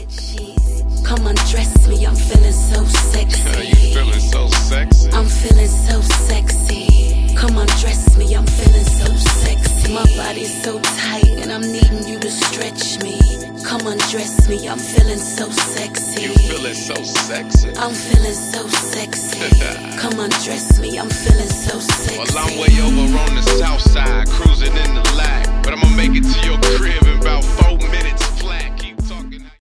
Come undress me, I'm feeling so sexy. You feeling so sexy? I'm feeling so sexy. Come undress me, I'm feeling so sexy. My body's so tight and I'm needing you to stretch me. Come undress me, I'm feeling so sexy. You feeling so sexy? I'm feeling so sexy. Come undress me, I'm feeling so sexy. Well, I'm way over on the south side, cruising in the lag, but I'ma make it to your crib in about 4 minutes.